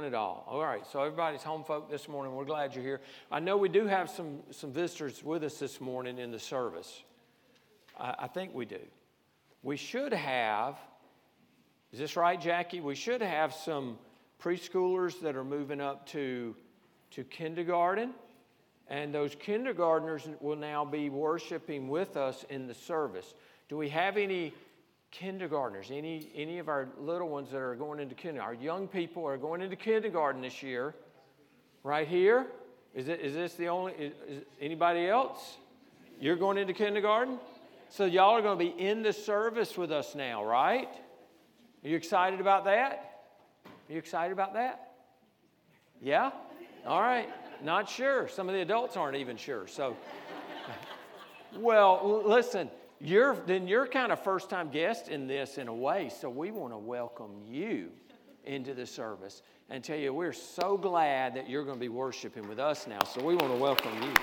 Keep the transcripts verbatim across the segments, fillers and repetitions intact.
doing it all. All right, so everybody's home folk this morning. We're glad you're here. I know we do have some, some visitors with us this morning in the service. I, I think we do. We should have, is this right, Jackie? We should have some preschoolers that are moving up to, to kindergarten. And those kindergartners will now be worshiping with us in the service. Do we have any kindergartners, any any of our little ones that are going into kindergarten? Our young people are going into kindergarten this year. Right here? Is it is this the only, is, is anybody else? You're going into kindergarten? So y'all are going to be in the service with us now, right? Are you excited about that? Are you excited about that? Yeah? All right. Not sure. Some of the adults aren't even sure. So, well, listen. You're, then you're kind of first-time guest in this in a way, so we want to welcome you into the service and tell you we're so glad that you're going to be worshiping with us now, so we want to welcome you.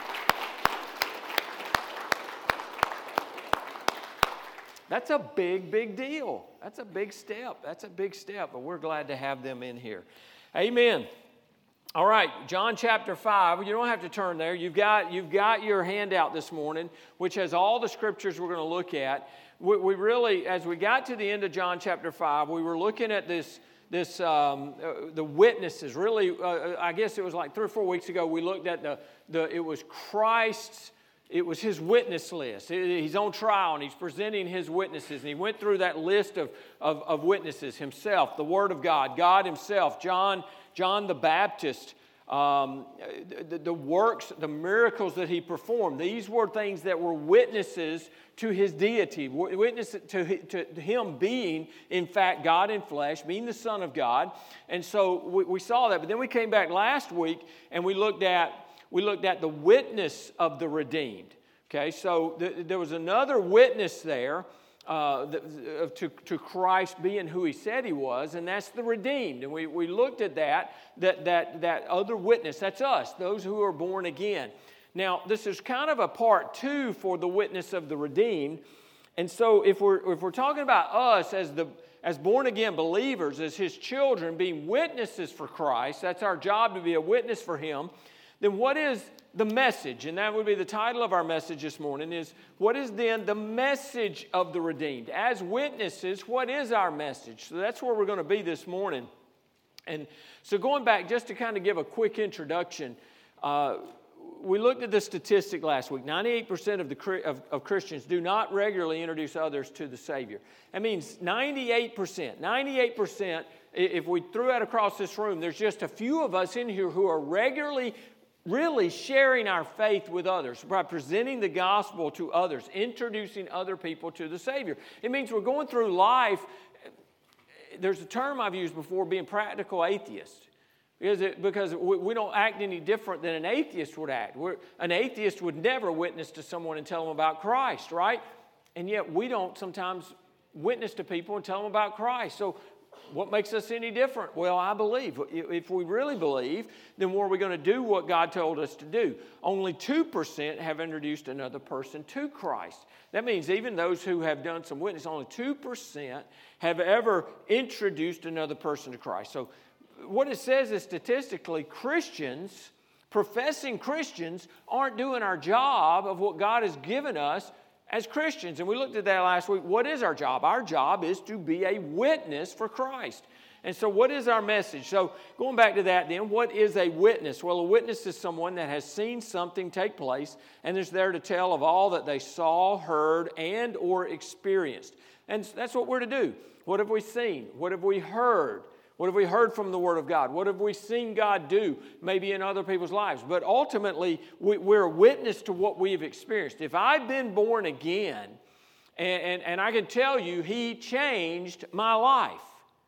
That's a big, big deal. That's a big step. That's a big step, but we're glad to have them in here. Amen. All right, John chapter five. You don't have to turn there. You've got, you've got your handout this morning, which has all the scriptures we're going to look at. We, we really, as we got to the end of John chapter five, we were looking at this, this um, uh, the witnesses. Really, uh, I guess it was like three or four weeks ago, we looked at the, the it was Christ's, it was his witness list. He's on trial, and he's presenting his witnesses. And he went through that list of, of, of witnesses himself, the Word of God, God himself, John John the Baptist, um, the, the works, the miracles that he performed. These were things that were witnesses to his deity, witness to, to, to him being, in fact, God in flesh, being the Son of God. And so we, we saw that. But then we came back last week and we looked at we looked at the witness of the redeemed. Okay, so th- there was another witness there. Uh, the, to, to Christ being who he said he was, and that's the redeemed. And we, we looked at that, that, that, that other witness. That's us, those who are born again. Now, this is kind of a part two for the witness of the redeemed. And so if we're, if we're talking about us as, the, as born-again believers, as his children, being witnesses for Christ, that's our job to be a witness for him, then what is the message? And that would be the title of our message this morning is, what is then the message of the redeemed? As witnesses, what is our message? So that's where we're going to be this morning. And so going back, just to kind of give a quick introduction, uh, we looked at the statistic last week. ninety-eight percent of, the, of, of Christians do not regularly introduce others to the Savior. That means ninety-eight percent. ninety-eight percent, if we threw that across this room, there's just a few of us in here who are regularly really sharing our faith with others by presenting the gospel to others, introducing other people to the Savior. It means we're going through life. There's a term I've used before, being practical atheists. Because, it, because we, we don't act any different than an atheist would act. We're, an atheist would never witness to someone and tell them about Christ, right? And yet we don't sometimes witness to people and tell them about Christ. So what makes us any different? Well, I believe. If we really believe, then what are we going to do what God told us to do? Only two percent have introduced another person to Christ. That means even those who have done some witness, only two percent have ever introduced another person to Christ. So what it says is statistically, Christians, professing Christians, aren't doing our job of what God has given us as Christians. And we looked at that last week. What is our job? Our job is to be a witness for Christ. And so what is our message? So going back to that then, what is a witness? Well, a witness is someone that has seen something take place and is there to tell of all that they saw, heard, and or experienced. And that's what we're to do. What have we seen? What have we heard? What have we heard from the Word of God? What have we seen God do maybe in other people's lives? But ultimately, we, we're a witness to what we've experienced. If I've been born again, and, and, and I can tell you, He changed my life.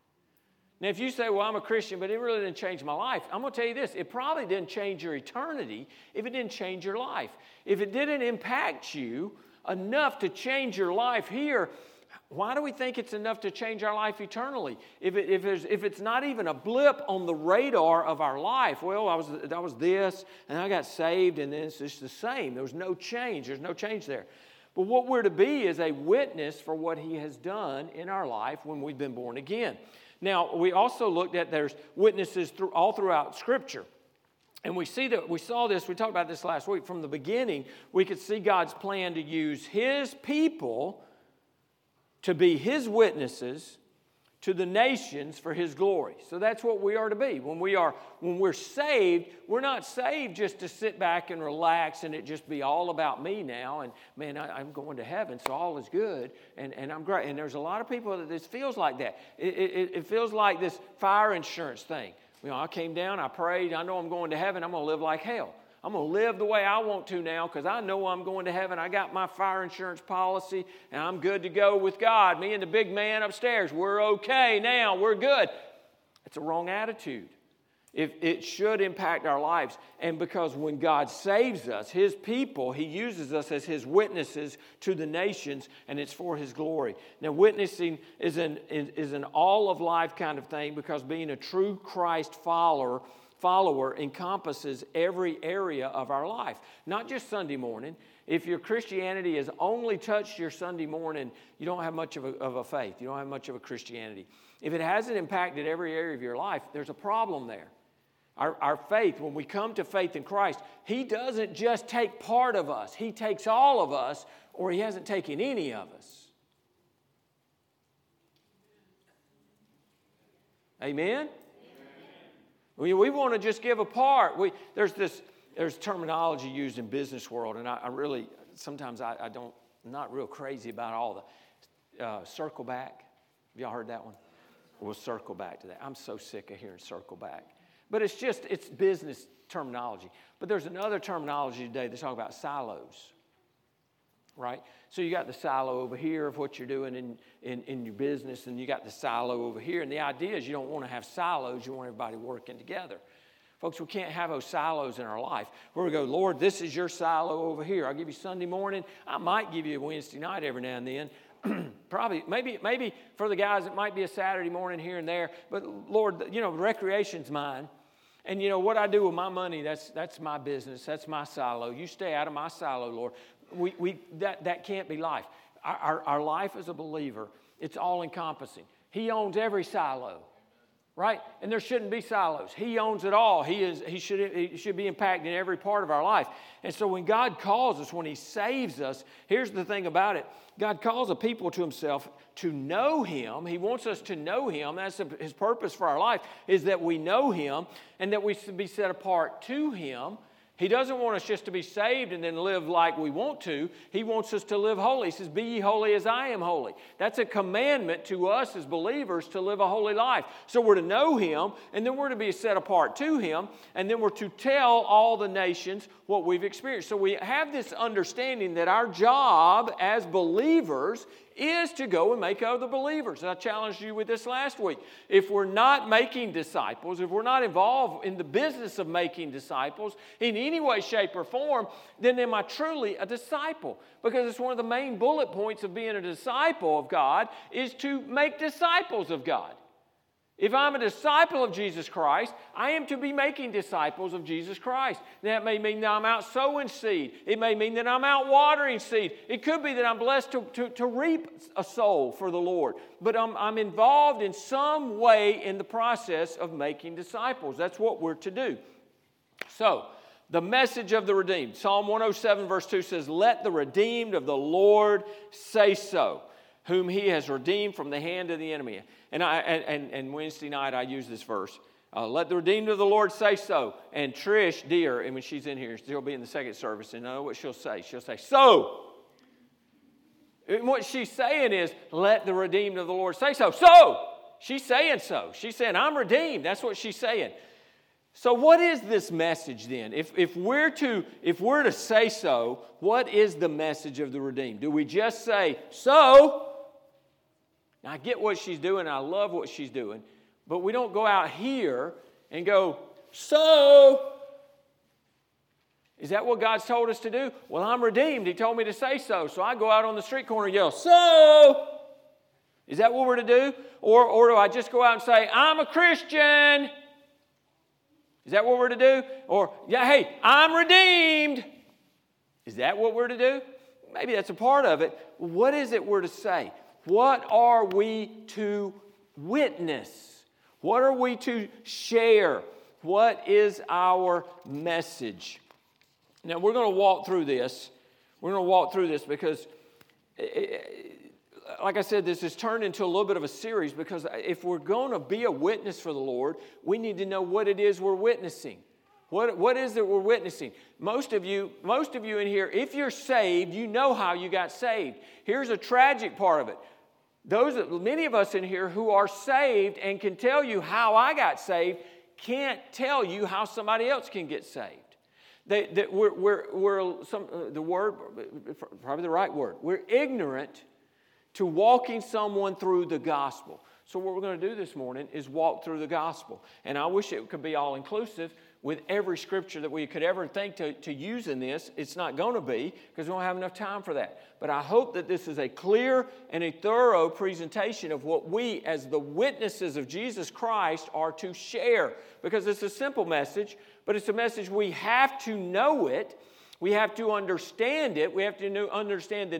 Now, if you say, well, I'm a Christian, but it really didn't change my life, I'm going to tell you this. It probably didn't change your eternity if it didn't change your life. If it didn't impact you enough to change your life here, why do we think it's enough to change our life eternally? If, it, if, it's, if it's not even a blip on the radar of our life, well, I was, I was this, and I got saved, and then it's just the same. There was no change. There's no change there. But what we're to be is a witness for what He has done in our life when we've been born again. Now, we also looked at there's witnesses through, all throughout Scripture. And we see that we saw this, we talked about this last week. From the beginning, we could see God's plan to use His people to be His witnesses to the nations for His glory. So that's what we are to be. When we are, when we're saved, we're not saved just to sit back and relax and it just be all about me now. And man, I, I'm going to heaven, so all is good, and, and I'm great. And there's a lot of people that this feels like that. It, it, it feels like this fire insurance thing. You know, I came down, I prayed, I know I'm going to heaven, I'm going to live like hell. I'm going to live the way I want to now because I know I'm going to heaven. I got my fire insurance policy, and I'm good to go with God. Me and the big man upstairs, we're okay now. We're good. It's a wrong attitude. If it should impact our lives. And because when God saves us, His people, He uses us as His witnesses to the nations, and it's for His glory. Now, witnessing is an, is an all-of-life kind of thing because being a true Christ follower follower encompasses every area of our life, not just Sunday morning. If your Christianity has only touched your Sunday morning, you don't have much of a, of a faith. You don't have much of a Christianity. If it hasn't impacted every area of your life, there's a problem there. Our, our faith, when we come to faith in Christ, He doesn't just take part of us. He takes all of us, or He hasn't taken any of us. Amen? We, we want to just give a part. We, there's this there's terminology used in business world, and I, I really, sometimes I, I don't, I'm not real crazy about all the uh, circle back. Have y'all heard that one? We'll circle back to that. I'm so sick of hearing circle back. But it's just, it's business terminology. But there's another terminology today that's talking about silos, right? So you got the silo over here of what you're doing in, in, in your business, and you got the silo over here. And the idea is you don't want to have silos. You want everybody working together. Folks, we can't have those silos in our life where we go, Lord, this is your silo over here. I'll give you Sunday morning. I might give you a Wednesday night every now and then. Probably, maybe, maybe for the guys, it might be a Saturday morning here and there. But Lord, you know, recreation's mine. And, you know, what I do with my money, that's that's my business. That's my silo. You stay out of my silo, Lord. We we that, that can't be life. Our, our, our life as a believer, it's all-encompassing. He owns every silo, right? And there shouldn't be silos. He owns it all. He is. He should, he should be impacting every part of our life. And so when God calls us, when He saves us, here's the thing about it. God calls a people to Himself to know Him. He wants us to know Him. That's His purpose for our life, is that we know Him and that we should be set apart to Him. He doesn't want us just to be saved and then live like we want to. He wants us to live holy. He says, be ye holy as I am holy. That's a commandment to us as believers to live a holy life. So we're to know Him, and then we're to be set apart to Him, and then we're to tell all the nations what we've experienced. So we have this understanding that our job as believers is to go and make other believers. And I challenged you with this last week. If we're not making disciples, if we're not involved in the business of making disciples in any way, shape, or form, then am I truly a disciple? Because it's one of the main bullet points of being a disciple of God is to make disciples of God. If I'm a disciple of Jesus Christ, I am to be making disciples of Jesus Christ. That may mean that I'm out sowing seed. It may mean that I'm out watering seed. It could be that I'm blessed to, to, to reap a soul for the Lord. But I'm, I'm involved in some way in the process of making disciples. That's what we're to do. So, the message of the redeemed. Psalm one oh seven verse two says, let the redeemed of the Lord say so, whom He has redeemed from the hand of the enemy. And I and, and Wednesday night I use this verse. Uh, let the redeemed of the Lord say so. And Trish, dear, and when she's in here, she'll be in the second service, and I know what she'll say. She'll say, so. And what she's saying is, let the redeemed of the Lord say so. So. She's saying so. She's saying, I'm redeemed. That's what she's saying. So what is this message then? If, if, we're to, if we're to say so, what is the message of the redeemed? Do we just say, so? Now, I get what she's doing. I love what she's doing. But we don't go out here and go, so? Is that what God's told us to do? Well, I'm redeemed. He told me to say so. So I go out on the street corner and yell, so? Is that what we're to do? Or, or do I just go out and say, I'm a Christian? Is that what we're to do? Or, yeah, hey, I'm redeemed. Is that what we're to do? Maybe that's a part of it. What is it we're to say? What are we to witness? What are we to share? What is our message? Now, we're going to walk through this. We're going to walk through this because, like I said, this has turned into a little bit of a series because if we're going to be a witness for the Lord, we need to know what it is we're witnessing. What, what is it we're witnessing? Most of you, most of you in here, if you're saved, you know how you got saved. Here's a tragic part of it. Those, many of us in here who are saved and can tell you how I got saved can't tell you how somebody else can get saved. They, they, we're, we're, we're some, uh, the word, probably the right word, we're ignorant to walking someone through the gospel. So what we're going to do this morning is walk through the gospel. And I wish it could be all-inclusive with every scripture that we could ever think to, to use in this. It's not going to be because we don't have enough time for that. But I hope that this is a clear and a thorough presentation of what we as the witnesses of Jesus Christ are to share. Because it's a simple message, but it's a message we have to know it. We have to understand it. We have to understand the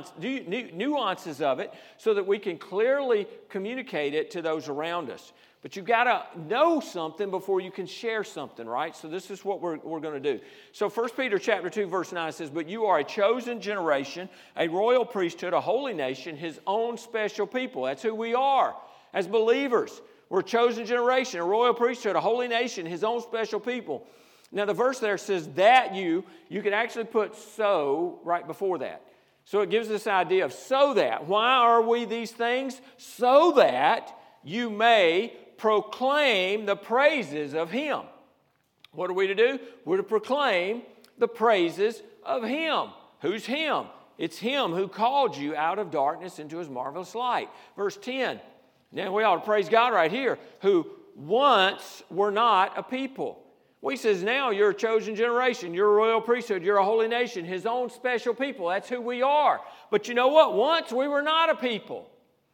nuances of it so that we can clearly communicate it to those around us. But you've got to know something before you can share something, right? So this is what we're, we're going to do. So First Peter chapter two, verse nine says, "But you are a chosen generation, a royal priesthood, a holy nation, His own special people." That's who we are as believers. We're a chosen generation, a royal priesthood, a holy nation, His own special people. Now the verse there says that you, you could actually put so right before that. So it gives this idea of so that. Why are we these things? So that you may proclaim the praises of Him. What are we to do? We're to proclaim the praises of Him. Who's Him? It's Him who called you out of darkness into His marvelous light. Verse ten. Now we ought to praise God right here. Who once were not a people. Well, He says now you're a chosen generation. You're a royal priesthood. You're a holy nation. His own special people. That's who we are. But you know what? Once we were not a people.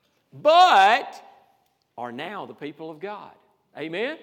But are now the people of God. Amen?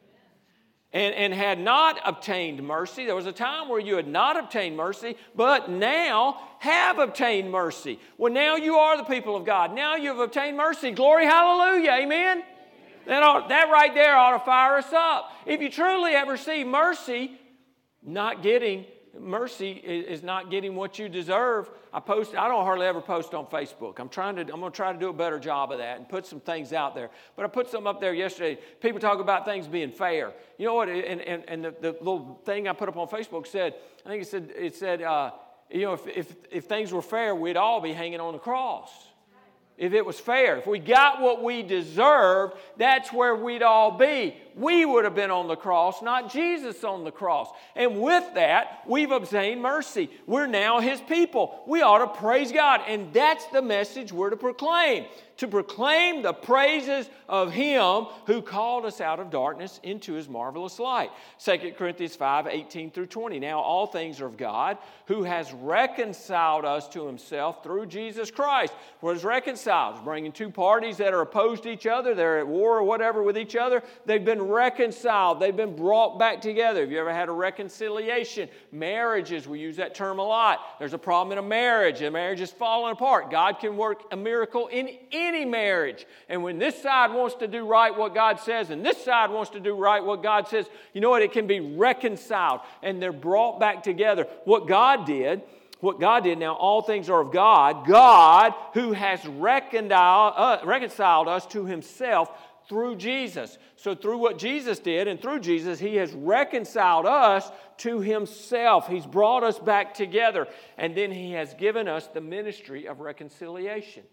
And, and had not obtained mercy. There was a time where you had not obtained mercy, but now have obtained mercy. Well, now you are the people of God. Now you've obtained mercy. Glory, hallelujah. Amen? That, ought, that right there ought to fire us up. If you truly have received mercy, not getting mercy is not getting what you deserve. I post. I don't hardly ever post on Facebook. I'm trying to. I'm going to try to do a better job of that and put some things out there. But I put some up there yesterday. People talk about things being fair. You know what? And and, and the, the little thing I put up on Facebook said. I think it said. It said. Uh, you know, if if if things were fair, we'd all be hanging on the cross. If it was fair, if we got what we deserved, that's where we'd all be. We would have been on the cross, not Jesus on the cross. And with that, we've obtained mercy. We're now His people. We ought to praise God. And that's the message we're to proclaim. To proclaim the praises of Him who called us out of darkness into His marvelous light. Second Corinthians five, eighteen through twenty. Now all things are of God, who has reconciled us to Himself through Jesus Christ. What is reconciled? It's bringing two parties that are opposed to each other. They're at war or whatever with each other. They've been reconciled. They've been brought back together. Have you ever had a reconciliation? Marriages, we use that term a lot. There's a problem in a marriage. A marriage is falling apart. God can work a miracle in any marriage. And when this side wants to do right what God says and this side wants to do right what God says, you know what? It can be reconciled and they're brought back together. What God did, what God did, now all things are of God, God who has reconciled, uh, reconciled us to Himself through Jesus. So through what Jesus did and through Jesus, He has reconciled us to Himself. He's brought us back together. And then He has given us the ministry of reconciliation.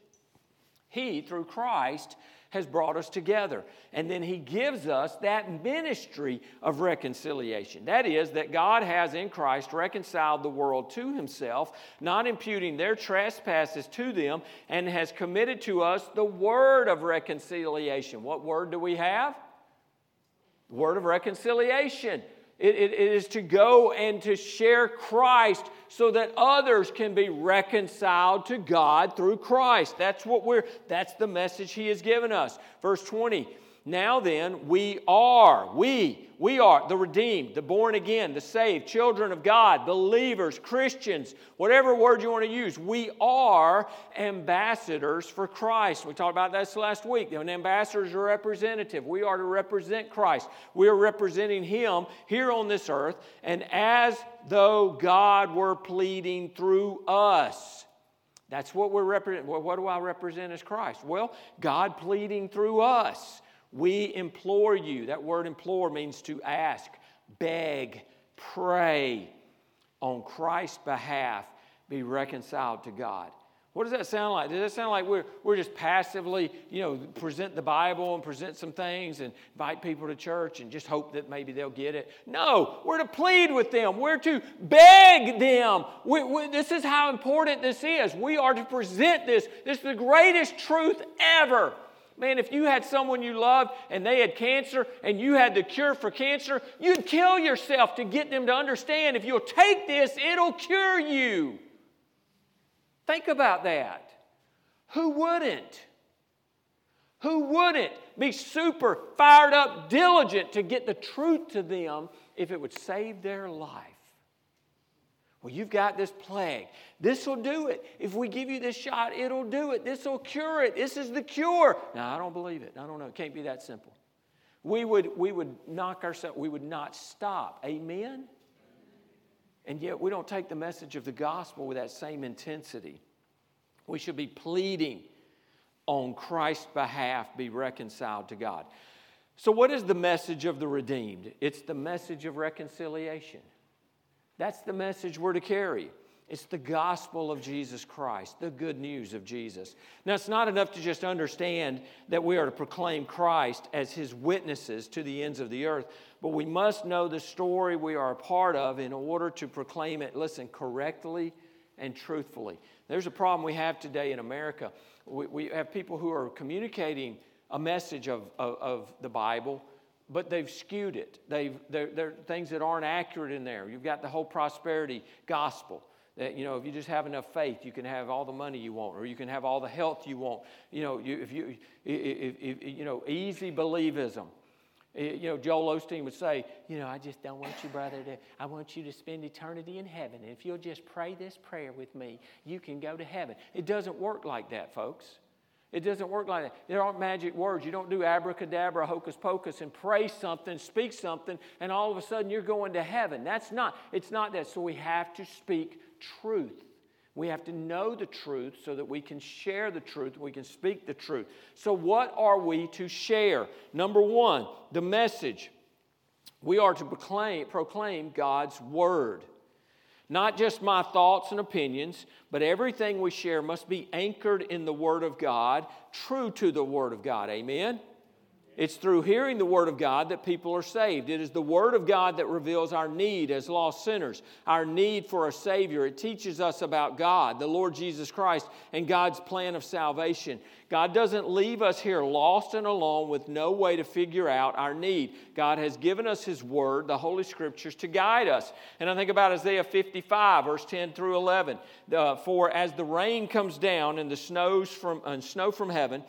He, through Christ, has brought us together. And then He gives us that ministry of reconciliation. That is, that God has in Christ reconciled the world to Himself, not imputing their trespasses to them, and has committed to us the word of reconciliation. What word do we have? The word of reconciliation. It, it, it is to go and to share Christ so that others can be reconciled to God through Christ. That's what we're, that's the message He has given us. Verse twenty, Now then, we are, we, we are the redeemed, the born again, the saved, children of God, believers, Christians, whatever word you want to use. We are ambassadors for Christ. We talked about this last week. An ambassador is a representative. We are to represent Christ. We are representing Him here on this earth, and as though God were pleading through us. That's what we're representing. Well, what do I represent as Christ? Well, God pleading through us. We implore you. That word implore means to ask, beg, pray. On Christ's behalf, be reconciled to God. What does that sound like? Does that sound like we're, we're just passively, you know, present the Bible and present some things and invite people to church and just hope that maybe they'll get it? No, we're to plead with them. We're to beg them. We, we, this is how important this is. We are to present this. This is the greatest truth ever. Man, if you had someone you loved and they had cancer and you had the cure for cancer, you'd kill yourself to get them to understand if you'll take this, it'll cure you. Think about that. Who wouldn't? Who wouldn't be super fired up, diligent to get the truth to them if it would save their life? Well, you've got this plague. This will do it. If we give you this shot, it'll do it. This will cure it. This is the cure. Now, I don't believe it. I don't know. It can't be that simple. We would, we would knock ourselves, we would not stop. Amen? And yet we don't take the message of the gospel with that same intensity. We should be pleading on Christ's behalf, be reconciled to God. So what is the message of the redeemed? It's the message of reconciliation. That's the message we're to carry. It's the gospel of Jesus Christ, the good news of Jesus. Now, it's not enough to just understand that we are to proclaim Christ as His witnesses to the ends of the earth, but we must know the story we are a part of in order to proclaim it, listen, correctly and truthfully. There's a problem we have today in America. We, we have people who are communicating a message of, of, of the Bible, but they've skewed it. They've, there are things that aren't accurate in there. You've got the whole prosperity gospel. That, you know, if you just have enough faith, you can have all the money you want, or you can have all the health you want. You know, you, if you, if, if, you know, easy believism. You know, Joel Osteen would say, you know, I just don't want you, brother, to, I want you to spend eternity in heaven. And if you'll just pray this prayer with me, you can go to heaven. It doesn't work like that, folks. It doesn't work like that. There aren't magic words. You don't do abracadabra, hocus pocus, and pray something, speak something, and all of a sudden you're going to heaven. That's not, it's not that. So we have to speak truth. We have to know the truth so that we can share the truth, we can speak the truth. So what are we to share? Number one, the message. We are to proclaim, proclaim God's word. Not just my thoughts and opinions, but everything we share must be anchored in the Word of God, true to the Word of God. Amen? It's through hearing the Word of God that people are saved. It is the Word of God that reveals our need as lost sinners, our need for a Savior. It teaches us about God, the Lord Jesus Christ, and God's plan of salvation. God doesn't leave us here lost and alone with no way to figure out our need. God has given us His Word, the Holy Scriptures, to guide us. And I think about Isaiah fifty-five, verse ten through eleven. Uh, For as the rain comes down and the snows from, and snow from heaven,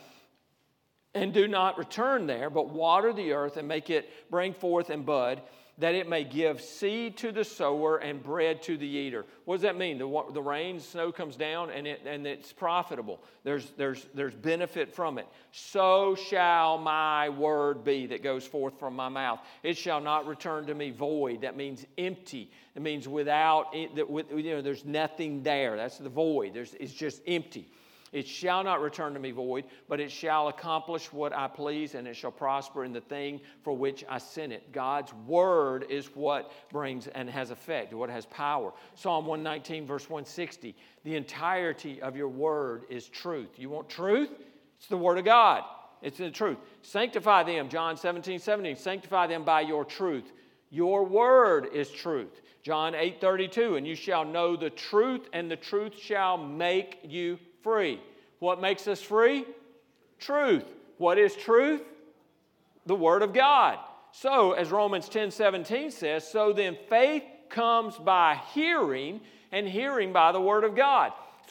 and do not return there, but water the earth and make it bring forth and bud, that it may give seed to the sower and bread to the eater. What does that mean? The, the rain, snow comes down, and, it, and it's profitable. There's, there's, there's benefit from it. So shall my word be that goes forth from my mouth. It shall not return to me void. That means empty. It means without, you know, there's nothing there. That's the void. There's, it's just empty. It shall not return to me void, but it shall accomplish what I please, and it shall prosper in the thing for which I sent it. God's word is what brings and has effect, what has power. Psalm one nineteen, verse one sixty, the entirety of your word is truth. You want truth? It's the word of God. It's the truth. Sanctify them, John seventeen, seventeen, sanctify them by your truth. Your word is truth. John eight, thirty-two, and you shall know the truth, and the truth shall make you free. What makes us free? Truth. What is truth? The Word of God. So, as Romans ten, seventeen says, so then faith comes by hearing, and hearing by the Word of God.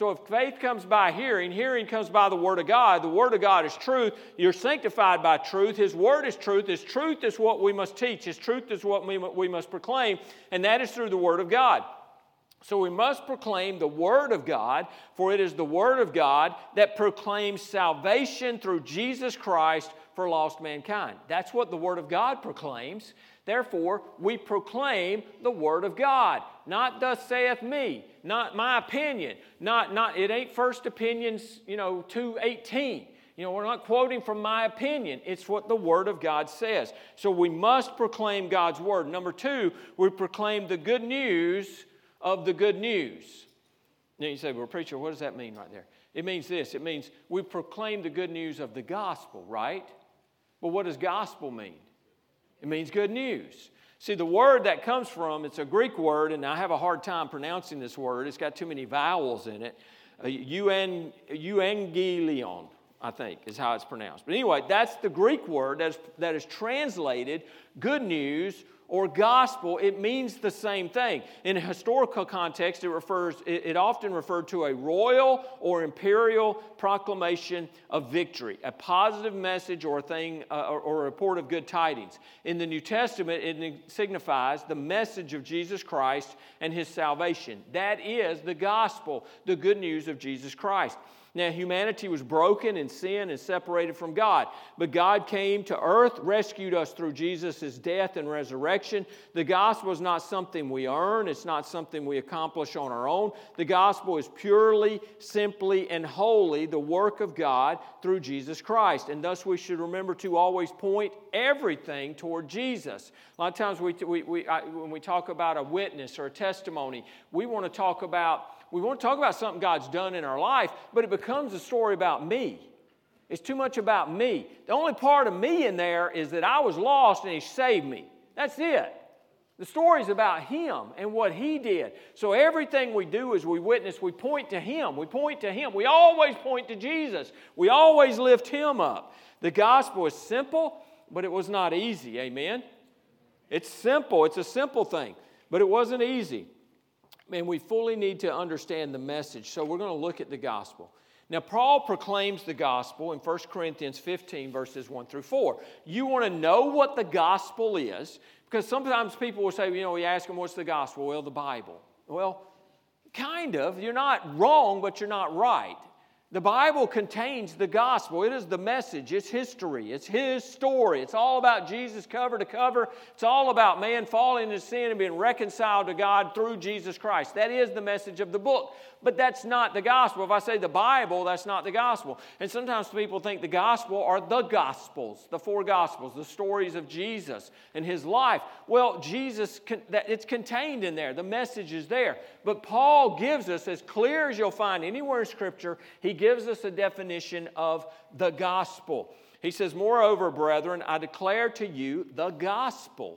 So if faith comes by hearing, hearing comes by the Word of God. The Word of God is truth. You're sanctified by truth. His Word is truth. His truth is what we must teach. His truth is what we, we must proclaim, and that is through the Word of God. So we must proclaim the Word of God, for it is the Word of God that proclaims salvation through Jesus Christ for lost mankind. That's what the Word of God proclaims. Therefore, we proclaim the Word of God. Not thus saith me, not my opinion, not, not it ain't First Opinions, you know, two eighteen. You know, we're not quoting from my opinion. It's what the Word of God says. So we must proclaim God's Word. Number two, we proclaim the good news of the good news. Now you say, well, preacher, what does that mean right there? It means this. It means we proclaim the good news of the gospel, right? But what does gospel mean? It means good news. See, the word that comes from, it's a Greek word, and I have a hard time pronouncing this word. It's got too many vowels in it. Uh, euang- euangelion, I think, is how it's pronounced. But anyway, that's the Greek word that is, that is translated good news or gospel. It means the same thing. In a historical context, it refers, it, it often referred to a royal or imperial proclamation of victory, a positive message or a thing uh, or, or a report of good tidings. In the New Testament, it signifies the message of Jesus Christ and His salvation. That is the gospel, the good news of Jesus Christ. Now, humanity was broken in sin and separated from God. But God came to earth, rescued us through Jesus' death and resurrection. The gospel is not something we earn. It's not something we accomplish on our own. The gospel is purely, simply, and wholly the work of God through Jesus Christ. And thus we should remember to always point everything toward Jesus. A lot of times we, we, we, I, when we talk about a witness or a testimony, we want to talk about We want to talk about something God's done in our life, but it becomes a story about me. It's too much about me. The only part of me in there is that I was lost and He saved me. That's it. The story's about Him and what He did. So everything we do as we witness, we point to Him. We point to Him. We always point to Jesus. We always lift Him up. The gospel is simple, but it was not easy. Amen? It's simple. It's a simple thing, but it wasn't easy. And we fully need to understand the message. So we're going to look at the gospel. Now, Paul proclaims the gospel in First Corinthians fifteen, verses one through four. You want to know what the gospel is? Because sometimes people will say, you know, we ask them, what's the gospel? Well, the Bible. Well, kind of. You're not wrong, but you're not right. The Bible contains the gospel. It is the message. It's history. It's His story. It's all about Jesus cover to cover. It's all about man falling into sin and being reconciled to God through Jesus Christ. That is the message of the book. But that's not the gospel. If I say the Bible, that's not the gospel. And sometimes people think the gospel are the gospels, the four gospels, the stories of Jesus and His life. Well, Jesus, it's contained in there. The message is there. But Paul gives us, as clear as you'll find anywhere in Scripture, he gives us a definition of the gospel. He says, moreover, brethren, I declare to you the gospel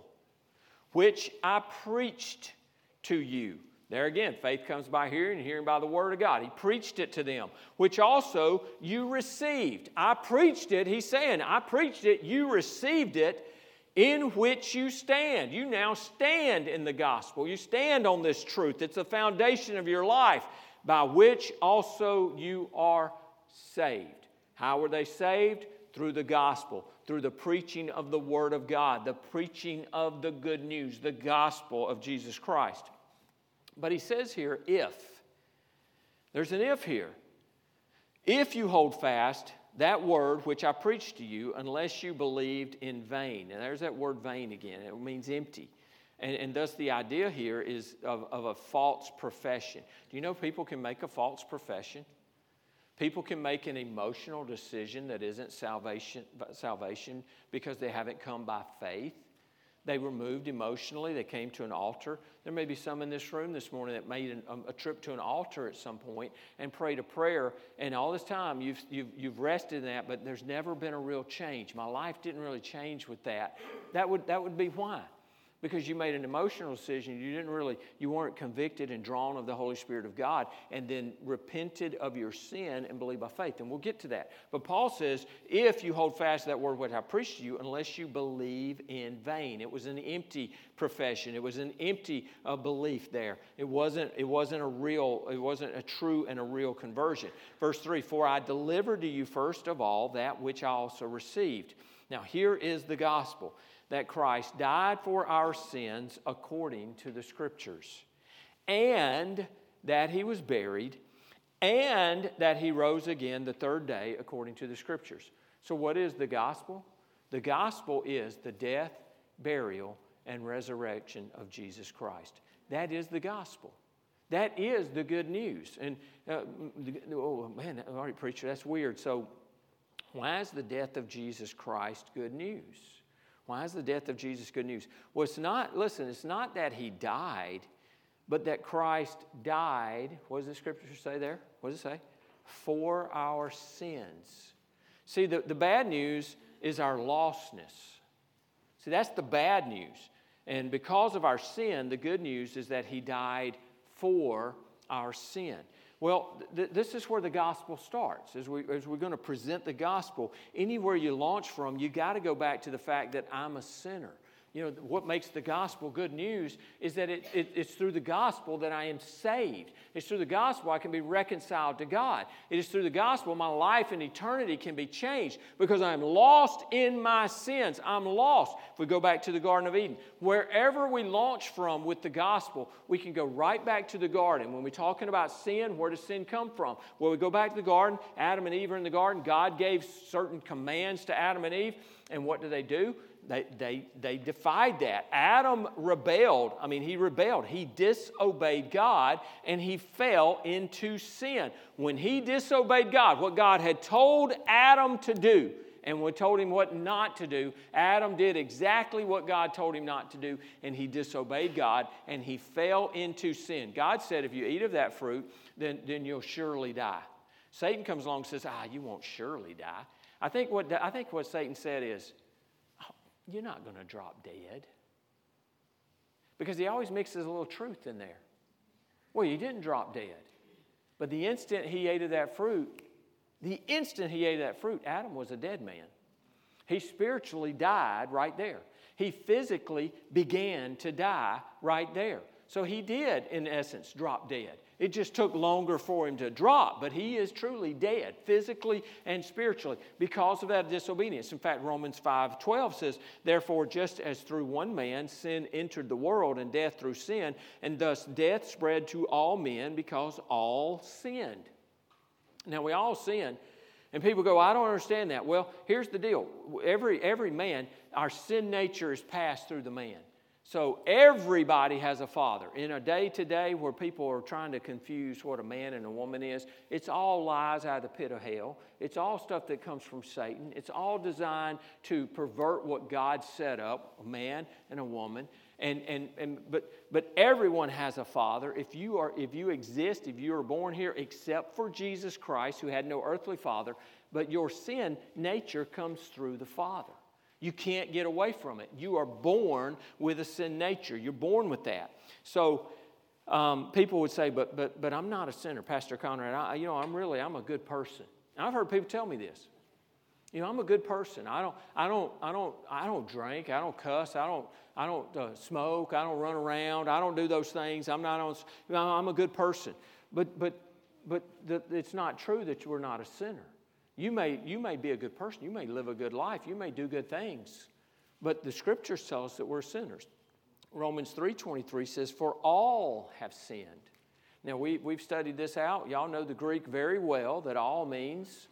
which I preached to you. There again, faith comes by hearing, and hearing by the word of God. He preached it to them, which also you received. I preached it, he's saying, I preached it, you received it, in which you stand. You now stand in the gospel. You stand on this truth. It's the foundation of your life, by which also you are saved. How were they saved? Through the gospel, through the preaching of the word of God, the preaching of the good news, the gospel of Jesus Christ. But he says here, if. There's an if here. If you hold fast that word which I preached to you, unless you believed in vain. And there's that word vain again. It means empty. And, and thus the idea here is of, of a false profession. Do you know people can make a false profession? People can make an emotional decision that isn't salvation, salvation because they haven't come by faith. They were moved emotionally. They came to an altar. There may be some in this room this morning that made an, um, a trip to an altar at some point and prayed a prayer. And all this time you've, you've, you've rested in that, but there's never been a real change. My life didn't really change with that. That would, that would be why. because you made an emotional decision. You didn't really, you weren't convicted and drawn of the Holy Spirit of God, and then repented of your sin and believed by faith. And we'll get to that. But Paul says, if you hold fast to that word which I preached to you, unless you believe in vain. It was an empty profession. It was an empty uh, belief there. It wasn't, it wasn't a real, it wasn't a true and a real conversion. Verse three, for I delivered to you first of all that which I also received. Now here is the gospel, that Christ died for our sins according to the Scriptures, and that He was buried, and that He rose again the third day according to the Scriptures. So what is the gospel? The gospel is the death, burial, and resurrection of Jesus Christ. That is the gospel. That is the good news. And, uh, oh man, all right, preacher, that's weird. So why is the death of Jesus Christ good news? Why is the death of Jesus good news? Well, it's not, listen, it's not that He died, but that Christ died, what does the Scripture say there? What does it say? For our sins. See, the, the bad news is our lostness. See, that's the bad news. And because of our sin, the good news is that He died for our sin. Well, th- this is where the gospel starts. As, we, as we're going to present the gospel, anywhere you launch from, you got to go back to the fact that I'm a sinner. You know, what makes the gospel good news is that it, it, it's through the gospel that I am saved. It's through the gospel I can be reconciled to God. It is through the gospel my life and eternity can be changed because I'm lost in my sins. I'm lost. If we go back to the Garden of Eden, wherever we launch from with the gospel, we can go right back to the garden. When we're talking about sin, where does sin come from? Well, we go back to the garden. Adam and Eve are in the garden. God gave certain commands to Adam and Eve. And what do they do? They, they, they defied that. Adam rebelled. I mean, he rebelled. He disobeyed God, and he fell into sin. When he disobeyed God, what God had told Adam to do, and we told him what not to do, Adam did exactly what God told him not to do, and he disobeyed God, and he fell into sin. God said, if you eat of that fruit, then, then you'll surely die. Satan comes along and says, ah, you won't surely die. I think what, I think what Satan said is, you're not going to drop dead. Because he always mixes a little truth in there. Well, you didn't drop dead. But the instant he ate of that fruit, the instant he ate of that fruit, Adam was a dead man. He spiritually died right there. He physically began to die right there. So he did, in essence, drop dead. It just took longer for him to drop, but he is truly dead, physically and spiritually, because of that disobedience. In fact, Romans five twelve says, therefore, just as through one man sin entered the world, and death through sin, and thus death spread to all men because all sinned. Now, we all sin, and people go, I don't understand that. Well, here's the deal. Every, every man, our sin nature is passed through the man. So everybody has a father. In a day today where people are trying to confuse what a man and a woman is, it's all lies out of the pit of hell. It's all stuff that comes from Satan. It's all designed to pervert what God set up, a man and a woman. And and and but but everyone has a father. If you are if you exist, if you are born here, except for Jesus Christ, who had no earthly father, but your sin nature comes through the Father. You can't get away from it. You are born with a sin nature. You're born with that. So um, people would say, but but but I'm not a sinner, Pastor Conrad. I, you know, I'm really I'm a good person. And I've heard people tell me this. You know, I'm a good person. I don't I don't I don't I don't drink. I don't cuss. I don't I don't uh, smoke. I don't run around. I don't do those things. I'm not on. You know, I'm a good person. But but but the, it's not true that you are not a sinner. You may, you may be a good person. You may live a good life. You may do good things. But the Scriptures tell us that we're sinners. Romans three twenty-three says, for all have sinned. Now, we, we've studied this out. Y'all know the Greek very well, that all means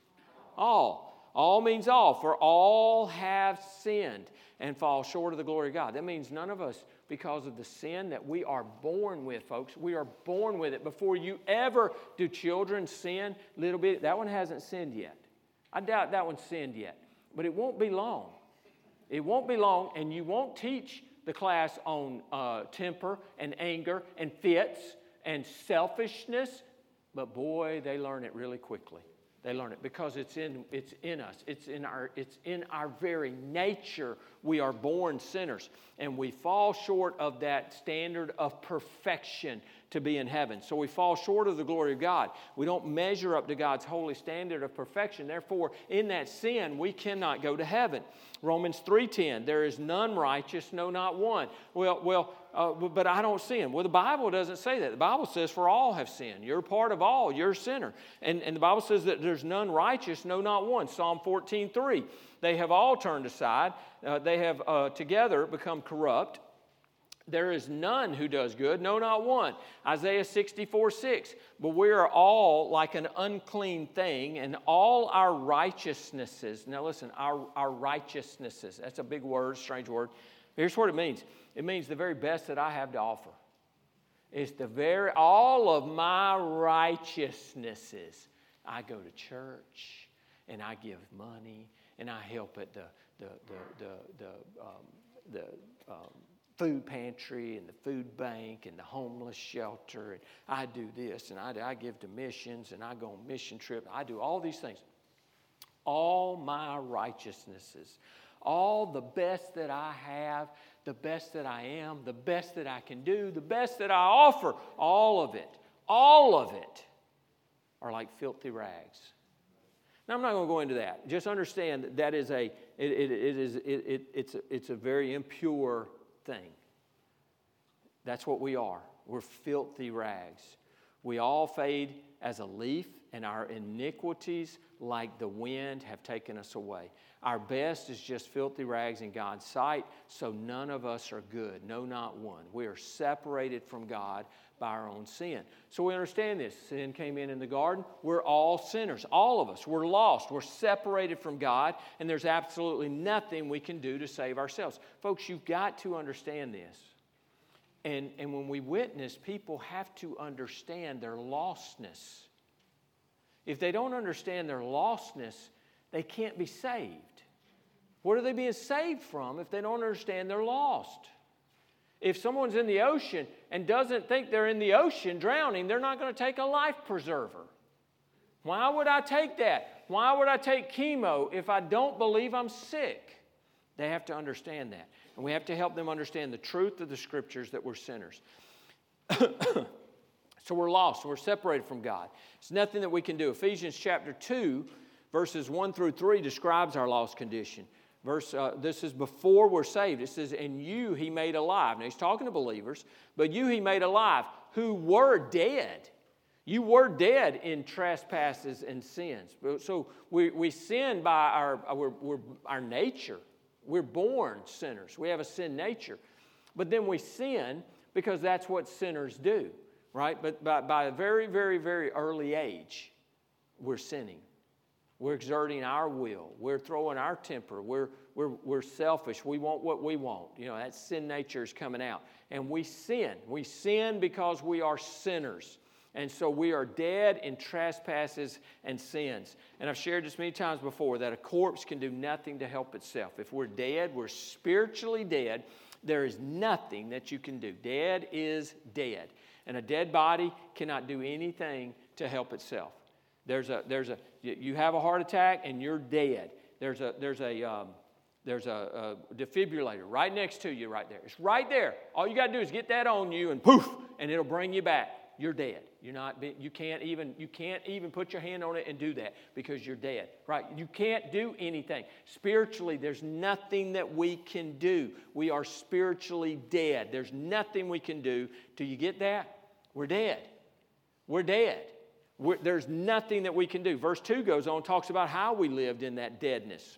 all. All means all. For all have sinned and fall short of the glory of God. That means none of us, because of the sin that we are born with, folks. We are born with it. Before you ever do children sin a little bit, that one hasn't sinned yet. I doubt that one's sinned yet, but it won't be long. It won't be long, and you won't teach the class on uh, temper and anger and fits and selfishness, but boy, they learn it really quickly. They learn it because it's in, it's in us. It's in our, it's in our very nature. We are born sinners, and we fall short of that standard of perfection to be in heaven. So we fall short of the glory of God. We don't measure up to God's holy standard of perfection. Therefore, in that sin, we cannot go to heaven. Romans three ten, there is none righteous, no, not one. Well, well, uh, but I don't sin. Well, the Bible doesn't say that. The Bible says, for all have sinned. You're part of all. You're a sinner. And, and the Bible says that there's none righteous, no, not one. Psalm fourteen three, they have all turned aside. Uh, they have uh, together become corrupt. There is none who does good, no, not one. Isaiah sixty-four six, but we are all like an unclean thing, and all our righteousnesses, now listen, our, our righteousnesses, that's a big word, strange word. Here's what it means. It means the very best that I have to offer. It's the very, all of my righteousnesses. I go to church, and I give money, and I help at the, the, the, the, the, um, the um, food pantry and the food bank and the homeless shelter, and I do this, and I, I give to missions, and I go on mission trip. I do all these things. All my righteousnesses, all the best that I have, the best that I am, the best that I can do, the best that I offer, all of it, all of it are like filthy rags. Now, I'm not going to go into that. Just understand that that is a, it, it, it is, it, it, it's, a, it's a very impure thing. That's what we are. We're filthy rags. We all fade as a leaf, and our iniquities, like the wind, have taken us away. Our best is just filthy rags in God's sight, so none of us are good. No, not one. We are separated from God by our own sin. So we understand this. Sin came in in the garden. We're all sinners. All of us. We're lost. We're separated from God, and there's absolutely nothing we can do to save ourselves. Folks, you've got to understand this. And, and when we witness, people have to understand their lostness. If they don't understand their lostness, they can't be saved. What are they being saved from if they don't understand they're lost? If someone's in the ocean and doesn't think they're in the ocean drowning, they're not going to take a life preserver. Why would I take that? Why would I take chemo if I don't believe I'm sick? They have to understand that. And we have to help them understand the truth of the Scriptures that we're sinners. So we're lost. We're separated from God. It's nothing that we can do. Ephesians chapter two, verses one through three describes our lost condition. Verse, uh, this is before we're saved. It says, and you he made alive. Now he's talking to believers, but you he made alive who were dead. You were dead in trespasses and sins. So we, we sin by our, our, we're, our nature. We're born sinners. We have a sin nature. But then we sin because that's what sinners do, right? But by, by a very, very, very early age, we're sinning. We're exerting our will. We're throwing our temper. We're, we're, we're selfish. We want what we want. You know, that sin nature is coming out. And we sin. We sin because we are sinners. And so we are dead in trespasses and sins. And I've shared this many times before that a corpse can do nothing to help itself. If we're dead, we're spiritually dead. There is nothing that you can do. Dead is dead. And a dead body cannot do anything to help itself. There's a, there's a, you have a heart attack and you're dead. There's a, there's a, um, there's a, a defibrillator right next to you right there. It's right there. All you got to do is get that on you and poof, and it'll bring you back. You're dead. You're not, you can't even, you can't even put your hand on it and do that because you're dead, right? You can't do anything. Spiritually, there's nothing that we can do. We are spiritually dead. There's nothing we can do. Do you get that? We're dead. We're dead. We're, there's nothing that we can do. Verse two goes on, talks about how we lived in that deadness,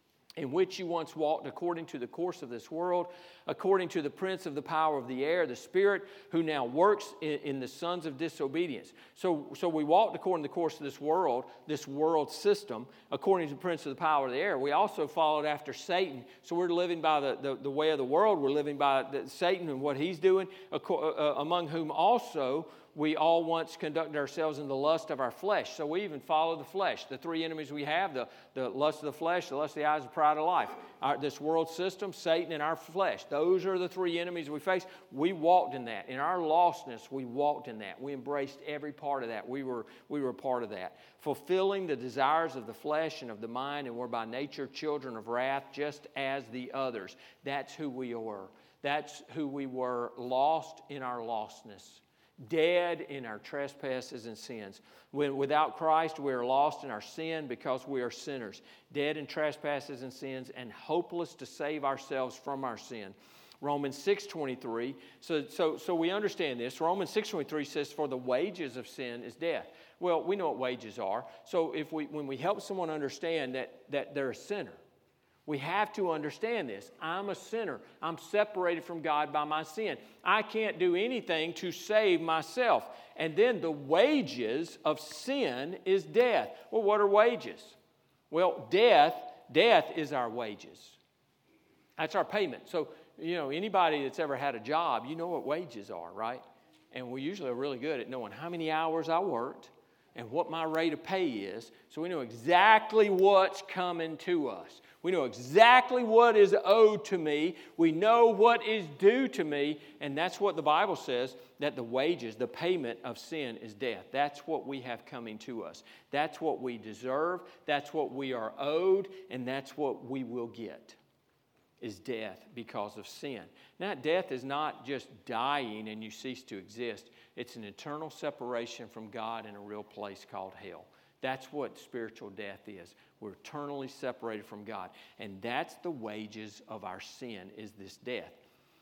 in which you once walked according to the course of this world, according to the prince of the power of the air, the spirit who now works in, in the sons of disobedience. So, so we walked according to the course of this world, this world system, according to the prince of the power of the air. We also followed after Satan. So we're living by the, the, the way of the world. We're living by the, Satan and what he's doing, uh, among whom also we all once conducted ourselves in the lust of our flesh. So we even follow the flesh. The three enemies we have, the, the lust of the flesh, the lust of the eyes, the pride of life. our, this world system, Satan, and our flesh. Those are the three enemies we face. We walked in that. In our lostness, we walked in that. We embraced every part of that. We were, we were a part of that. Fulfilling the desires of the flesh and of the mind, and we're by nature children of wrath, just as the others. That's who we were. That's who we were, lost in our lostness. Dead in our trespasses and sins. When, without Christ, we are lost in our sin because we are sinners. Dead in trespasses and sins and hopeless to save ourselves from our sin. Romans six twenty-three. So, so, so we understand this. Romans six twenty-three says, for the wages of sin is death. Well, we know what wages are. So if we, when we help someone understand that, that they're a sinner, we have to understand this. I'm a sinner. I'm separated from God by my sin. I can't do anything to save myself. And then the wages of sin is death. Well, what are wages? Well, death, death is our wages. That's our payment. So, you know, anybody that's ever had a job, you know what wages are, right? And we usually are really good at knowing how many hours I worked and what my rate of pay is. So we know exactly what's coming to us. We know exactly what is owed to me. We know what is due to me. And that's what the Bible says, that the wages, the payment of sin is death. That's what we have coming to us. That's what we deserve. That's what we are owed. And that's what we will get, is death because of sin. Now, death is not just dying and you cease to exist. It's an eternal separation from God in a real place called hell. That's what spiritual death is. We're eternally separated from God. And that's the wages of our sin, is this death.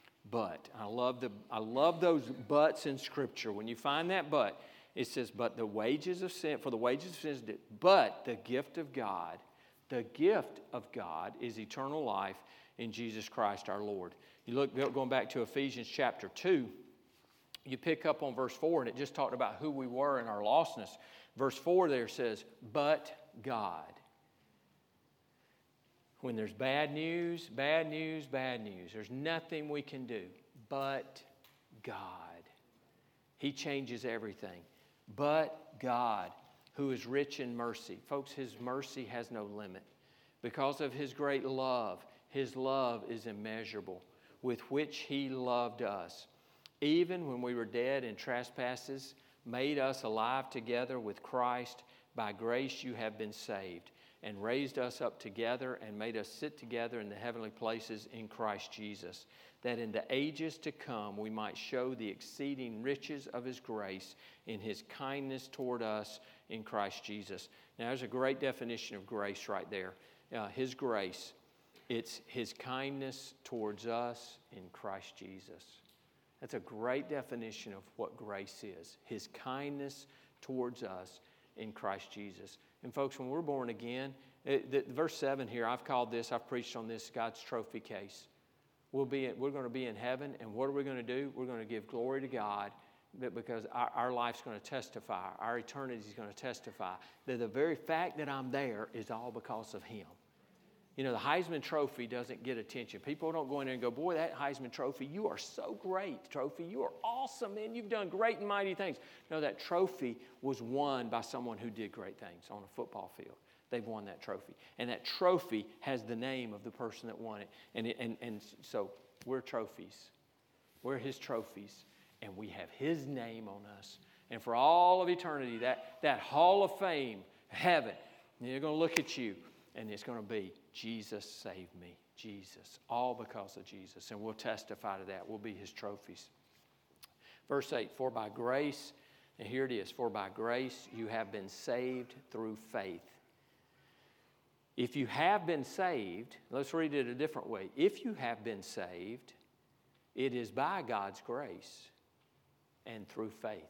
But, I love the I love those buts in Scripture. When you find that but, it says, but the wages of sin, for the wages of sin is death. But the gift of God, the gift of God is eternal life in Jesus Christ our Lord. You look, going back to Ephesians chapter two, you pick up on verse four, and it just talked about who we were in our lostness. Verse four there says, but God. When there's bad news, bad news, bad news, there's nothing we can do but God. He changes everything. But God, who is rich in mercy. Folks, His mercy has no limit. Because of His great love, His love is immeasurable, with which He loved us. Even when we were dead in trespasses, made us alive together with Christ. By grace you have been saved, and raised us up together and made us sit together in the heavenly places in Christ Jesus, that in the ages to come we might show the exceeding riches of His grace in His kindness toward us in Christ Jesus. Now, there's a great definition of grace right there. Uh, His grace, it's His kindness towards us in Christ Jesus. That's a great definition of what grace is. His kindness towards us in Christ Jesus. And folks, when we're born again, it, the, verse seven here, I've called this, I've preached on this, God's trophy case. We'll be, we're going to be in heaven, and what are we going to do? We're going to give glory to God, because our, our life's going to testify, our eternity is going to testify that the very fact that I'm there is all because of Him. You know, the Heisman Trophy doesn't get attention. People don't go in there and go, boy, that Heisman Trophy, you are so great, Trophy. You are awesome, man. You've done great and mighty things. No, that trophy was won by someone who did great things on a football field. They've won that trophy. And that trophy has the name of the person that won it. And, it, and, and so we're trophies. We're His trophies. And we have His name on us. And for all of eternity, that, that hall of fame, heaven, they're going to look at you. And it's going to be, Jesus saved me. Jesus. All because of Jesus. And we'll testify to that. We'll be His trophies. Verse eight, for by grace, and here it is, for by grace you have been saved through faith. If you have been saved, let's read it a different way. If you have been saved, it is by God's grace and through faith.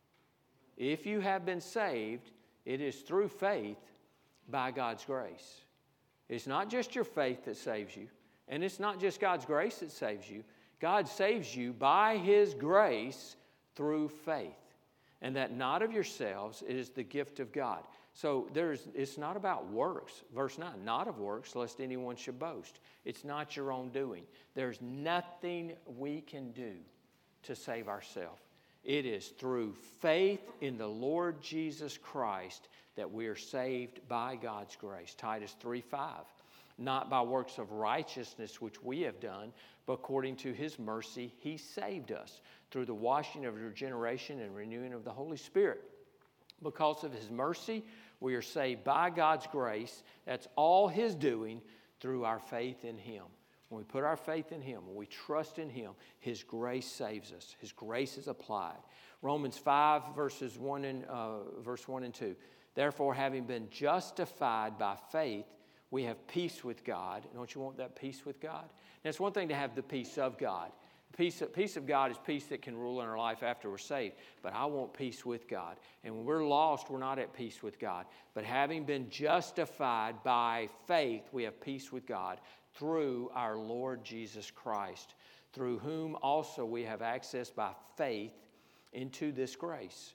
If you have been saved, it is through faith by God's grace. It's not just your faith that saves you, and it's not just God's grace that saves you. God saves you by His grace through faith. And that not of yourselves, it is the gift of God. So there's, it's not about works. Verse nine, not of works, lest anyone should boast. It's not your own doing. There's nothing we can do to save ourselves. It is through faith in the Lord Jesus Christ that we are saved by God's grace. Titus three five. not by works of righteousness which we have done, but according to his mercy he saved us through the washing of regeneration and renewing of the Holy Spirit. Because of his mercy, we are saved by God's grace. That's all his doing through our faith in him. When we put our faith in him, when we trust in him, his grace saves us. His grace is applied. Romans five, verses one and uh, verse one and two. Therefore, having been justified by faith, we have peace with God. Don't you want that peace with God? Now, it's one thing to have the peace of God. Peace, peace of God is peace that can rule in our life after we're saved. But I want peace with God. And when we're lost, we're not at peace with God. But having been justified by faith, we have peace with God through our Lord Jesus Christ, through whom also we have access by faith into this grace,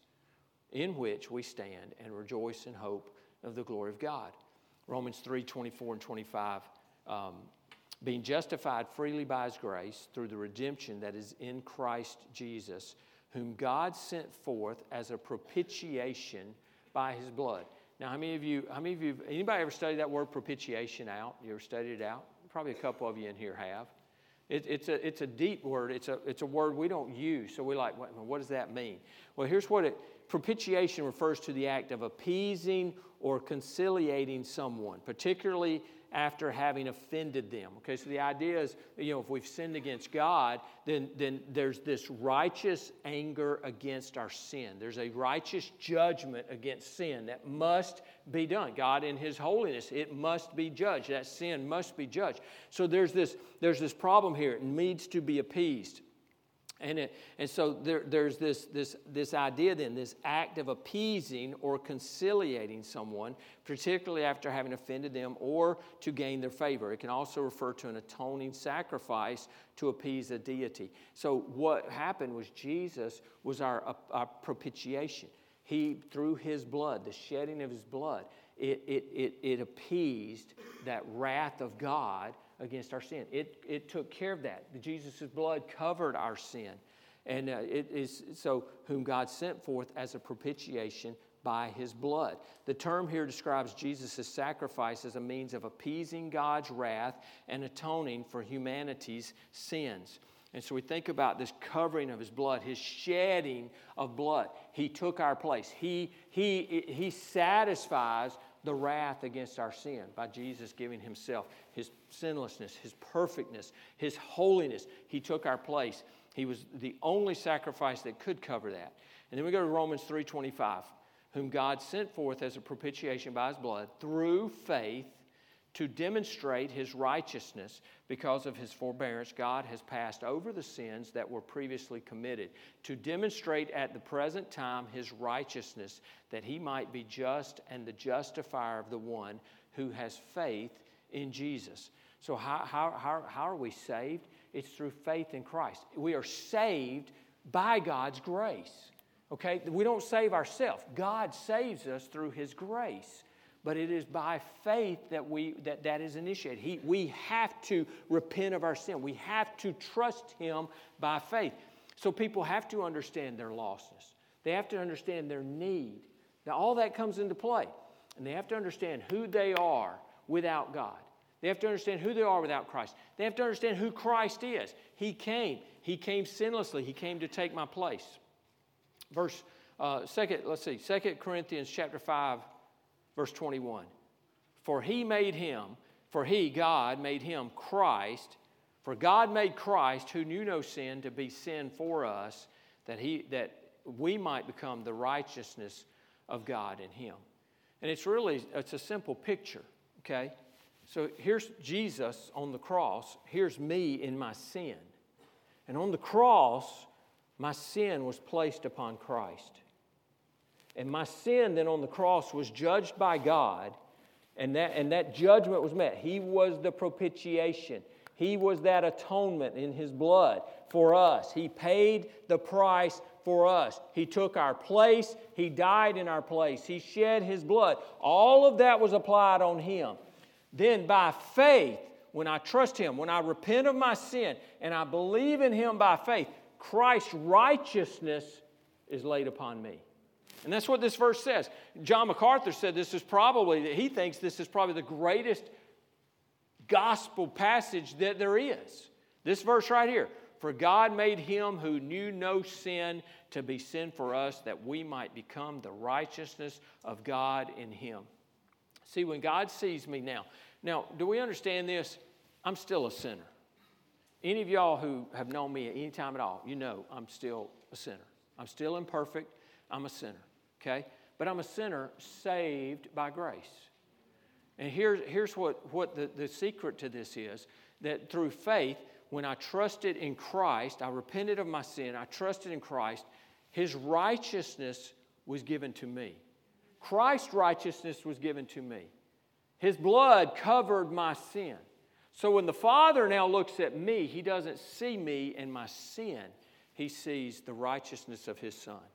in which we stand and rejoice in hope of the glory of God. Romans three, twenty-four and twenty-five, um, being justified freely by his grace through the redemption that is in Christ Jesus, whom God sent forth as a propitiation by his blood. Now, how many of you, how many of you, anybody ever studied that word propitiation out? You ever studied it out? Probably a couple of you in here have. It, it's a it's a deep word. It's a it's a word we don't use. So we're like, what, what does that mean? Well, here's what it propitiation refers to: the act of appeasing or conciliating someone, particularly after having offended them. Okay, so the idea is, you know, if we've sinned against God, then, then there's this righteous anger against our sin. There's a righteous judgment against sin that must be done. God in his holiness, it must be judged. That sin must be judged. So there's this, there's this problem here. It needs to be appeased. And, it, and so there, there's this, this, this idea then, this act of appeasing or conciliating someone, particularly after having offended them or to gain their favor. It can also refer to an atoning sacrifice to appease a deity. So what happened was Jesus was our, our propitiation. He, through his blood, the shedding of his blood, it, it, it, it appeased that wrath of God against our sin. It, it took care of that. Jesus' blood covered our sin. And uh, it is so whom God sent forth as a propitiation by his blood. The term here describes Jesus' sacrifice as a means of appeasing God's wrath and atoning for humanity's sins. And so we think about this covering of his blood, his shedding of blood. He took our place. He, he, he satisfies the wrath against our sin by Jesus giving himself, his sinlessness, his perfectness, his holiness. He took our place. He was the only sacrifice that could cover that. And then we go to Romans three twenty-five, whom God sent forth as a propitiation by his blood through faith to demonstrate his righteousness. Because of his forbearance, God has passed over the sins that were previously committed, to demonstrate at the present time his righteousness, that he might be just and the justifier of the one who has faith in Jesus. So how, how, how, how are we saved? It's through faith in Christ. We are saved by God's grace. Okay? We don't save ourselves. God saves us through his grace. But it is by faith that we that, that is initiated. He, we have to repent of our sin. We have to trust him by faith. So people have to understand their lostness. They have to understand their need. Now all that comes into play. And they have to understand who they are without God. They have to understand who they are without Christ. They have to understand who Christ is. He came. He came sinlessly. He came to take my place. Verse uh, second, let's see, Second Corinthians chapter five. Verse twenty-one, for he made him, for he, God, made him Christ, for God made Christ, who knew no sin, to be sin for us, that he that we might become the righteousness of God in him. And it's really, it's a simple picture, okay? So here's Jesus on the cross. Here's me in my sin. And on the cross, my sin was placed upon Christ. And my sin then on the cross was judged by God, and that, and that judgment was met. He was the propitiation. He was that atonement in his blood for us. He paid the price for us. He took our place. He died in our place. He shed his blood. All of that was applied on him. Then by faith, when I trust him, when I repent of my sin, and I believe in him by faith, Christ's righteousness is laid upon me. And that's what this verse says. John MacArthur said this is probably, he thinks this is probably the greatest gospel passage that there is. This verse right here. For God made him who knew no sin to be sin for us, that we might become the righteousness of God in him. See, when God sees me now, now, do we understand this? I'm still a sinner. Any of y'all who have known me at any time at all, you know I'm still a sinner. I'm still imperfect. I'm a sinner, okay? But I'm a sinner saved by grace. And here, here's what, what the, the secret to this is, that through faith, when I trusted in Christ, I repented of my sin, I trusted in Christ, his righteousness was given to me. Christ's righteousness was given to me. His blood covered my sin. So when the Father now looks at me, he doesn't see me and my sin. He sees the righteousness of his Son.